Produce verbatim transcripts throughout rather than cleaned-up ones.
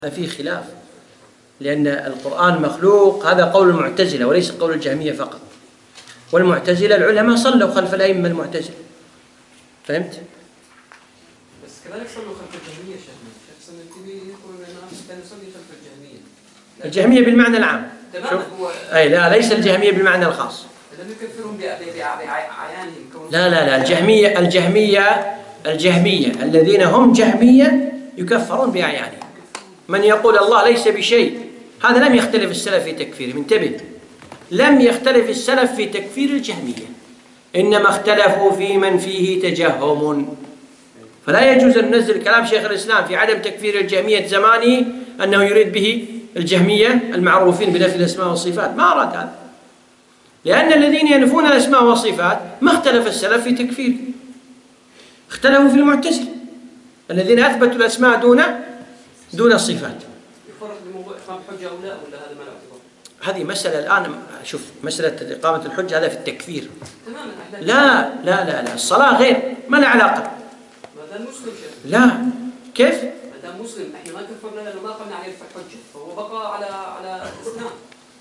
فيه خلاف، لأن القرآن مخلوق، هذا قول المعتزلة وليس قول الجهمية فقط. والمعتزلة العلماء صلوا خلف الأئمة المعتزلة، فهمت؟ بس كذلك صلوا خلف الجهمية شيخنا، شيخ سنتبي يقول أن كان يصلي خلف الجهمية. الجهمية بالمعنى العام. تمام. هو أي لا، ليس الجهمية بالمعنى الخاص. لم يكفرهم بعيانهم. لا لا لا، الجهمية الجهمية الجهمية الذين هم جهمية يكفرون بأعيانهم. من يقول الله ليس بشيء هذا لم يختلف السلف في تكفيره، انتبه، لم يختلف السلف في تكفير الجهمية، إنما اختلفوا في من فيه تجهم. فلا يجوز أن ننزل كلام شيخ الإسلام في عدم تكفير الجهمية زمانه أنه يريد به الجهمية المعروفين بنفي الأسماء والصفات، ما أراد هذا، لأن الذين ينفون الأسماء والصفات ما اختلف السلف في تكفيره، اختلفوا في المعتزلة الذين أثبتوا الأسماء دون دون الصفات. يفرق بموضوع إقامة الحجة أو لا، ولا هذا ما له اعتبار؟ هذه مسألة الآن، شوف، مسألة إقامة الحجة هذا في التكفير. تماما. لا لا لا لا، الصلاة غير، ما لها علاقة. ما دام مسلم شيخ. لا، كيف؟ ما دام مسلم احنا ما كفرنا لأنه ما قمنا عليه في الحجة، فهو بقى على على الإسلام.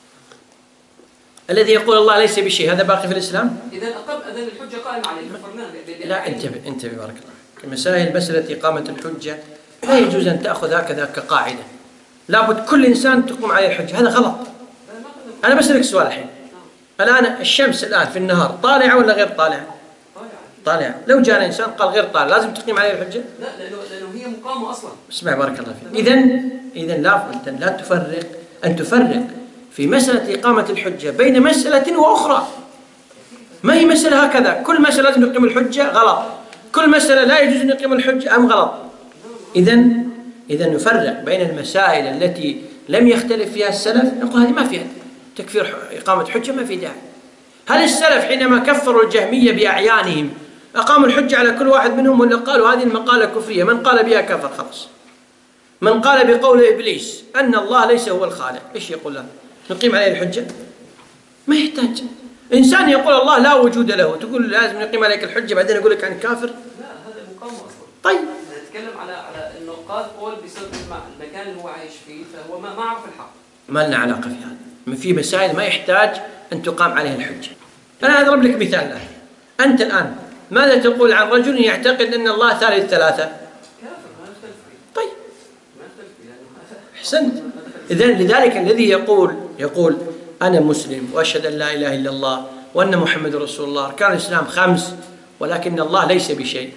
الذي يقول الله ليس بشيء هذا باقي في الإسلام؟ إذا أقم أذن الحجة قائم عليه كفرناه. لا، انتبه انتبه بارك الله. المسائل مسألة إقامة الحجة لا يجوز أن تأخذ هكذا كقاعدة، لابد كل إنسان تقوم عليه الحجة، هذا غلط. أنا بسألك سؤال الحين، الآن الشمس الآن في النهار طالعة ولا غير طالعة؟ طالعة. لو جاء إنسان قال غير طالع لازم تقيم عليه الحجة؟ لا، لأنه لأنه هي مقامة أصلا. اسمع بارك الله فيك. إذن إذن لابد لا تفرق أن تفرق في مسألة إقامة الحجة بين مسألة وأخرى. ما هي مسألة هكذا كل مسألة لازم نقيم الحجة غلط، كل مسألة لا يجوز أن نقيم الحجة أم غلط. إذن إذا نفرق بين المسائل التي لم يختلف فيها السلف، نقول هذه ما فيها تكفير إقامة حجة، ما في داعي. هل السلف حينما كفروا الجهمية بأعيانهم أقاموا الحجة على كل واحد منهم ولا قالوا هذه المقالة كفرية، من قال بها كفر خلاص؟ من قال بقول إبليس أن الله ليس هو الخالق إيش يقول له؟ نقيم عليه الحجة؟ ما يحتاج. إنسان يقول الله لا وجود له تقول لازم نقيم عليك الحجة بعدين يقول لك عن كافر؟ لا، هذا مقامة أصلا. طيب نتكلم على على إنه قال قول بسبب المكان اللي هو عايش فيه، فهو ما ما عرف الحق. ما لنا علاقة في هذا، في مسائل ما يحتاج أن تقام عليها الحجة. أنا أضرب لك مثال الآن، أنت الآن ماذا تقول عن رجل يعتقد أن الله ثالث ثلاثة؟ كافر، ما نختلف فيه. طيب ما نختلف فيه. أحسنت. إذن لذلك الذي يقول يقول أنا مسلم وأشهد أن لا إله إلا الله وأن محمد رسول الله، أركان الإسلام خمس ولكن الله ليس بشيء،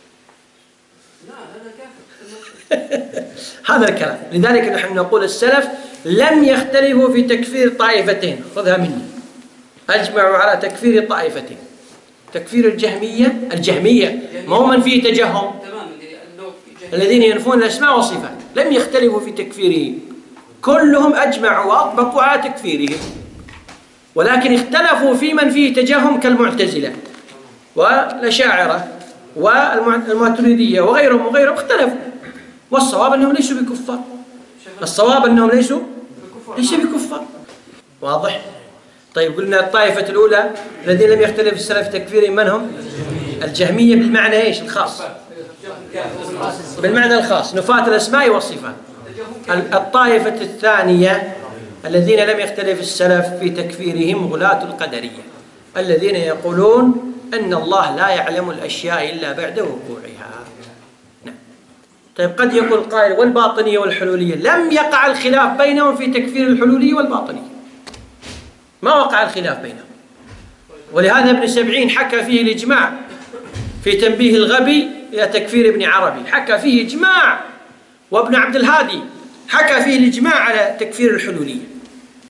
لا هذا كافر. هذا الكلام. لذلك نحن نقول السلف لم يختلفوا في تكفير طائفتين، خذها مني، أجمعوا على تكفير طائفتين، تكفير الجهمية الجهمية ما هو من فيه تجهم، الذين ينفون الأسماء والصفات لم يختلفوا في تكفيره، كلهم أجمعوا وأطبقوا على تكفيرهم، ولكن اختلفوا في من فيه تجهم كالمعتزلة والأشاعرة والماتريدية وغيرهم وغيرهم اختلفوا، والصواب أنهم ليسوا بكفار، الصواب أنهم ليسوا ليسوا بكفار. واضح؟ طيب قلنا الطائفة الأولى الذين لم يختلف السلف في تكفيرهم من هم؟ الجهمية بالمعنى إيش الخاص؟ بالمعنى الخاص نفاة الأسماء والصفات. الطائفة الثانية الذين لم يختلف السلف في تكفيرهم غلاة القدرية الذين يقولون أن الله لا يعلم الأشياء إلا بعد وقوعها. نعم. طيب قد يقول قائل والباطنية والحلولية لم يقع الخلاف بينهم في تكفير الحلولية والباطنية، ما وقع الخلاف بينهم، ولهذا ابن سبعين حكى فيه الإجماع في تنبيه الغبي إلى تكفير ابن عربي، حكى فيه إجماع، وابن عبد الهادي حكى فيه الإجماع على تكفير الحلولية.